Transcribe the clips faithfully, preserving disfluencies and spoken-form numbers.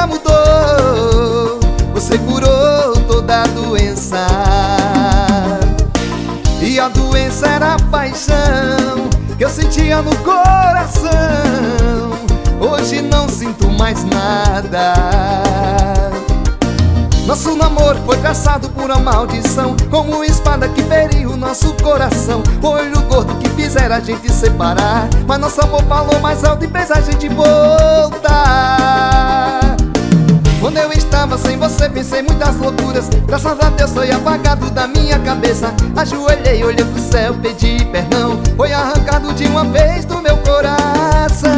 vida mudou, você curou toda a doença. E a doença era a paixão que eu sentia no coração. Hoje não sinto mais nada. Nosso namoro foi traçado por uma maldição, como uma espada que feriu o nosso coração. Foi o gordo que fizera a gente separar, mas nosso amor falou mais alto e fez a gente voltar. Quando eu estava sem você pensei muitas loucuras, graças a Deus foi apagado da minha cabeça. Ajoelhei, olhei pro céu, pedi perdão, foi arrancado de uma vez do meu coração.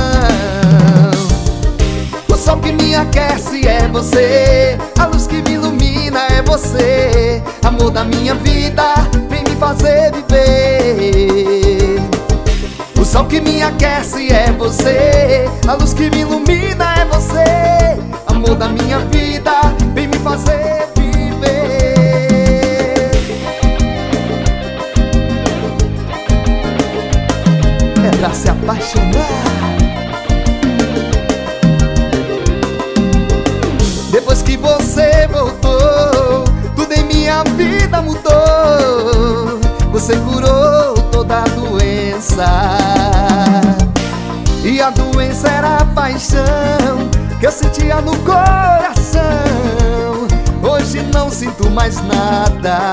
O sol que me aquece é você, a luz que me ilumina é você. Amor da minha vida, vem me fazer viver. O sol que me aquece é você, a luz que me ilumina é você. Amor da minha vida, vem me fazer viver. É pra se apaixonar. Depois que você voltou, tudo em minha vida mudou. Você curou toda a doença. E a doença era a paixão que eu sentia no coração. Hoje não sinto mais nada.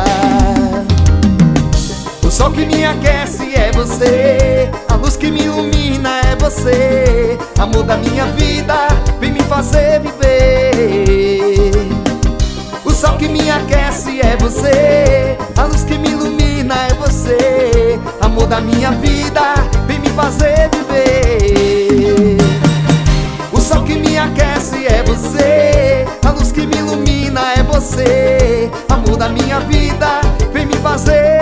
O sol que me aquece é você, a luz que me ilumina é você. Amor da minha vida, vem me fazer viver. O sol que me aquece é você, a luz que me ilumina é você. Amor da minha vida, vem me fazer viver. O sol que me aquece é você, a luz que me ilumina é você. Amor da minha vida, vem me fazer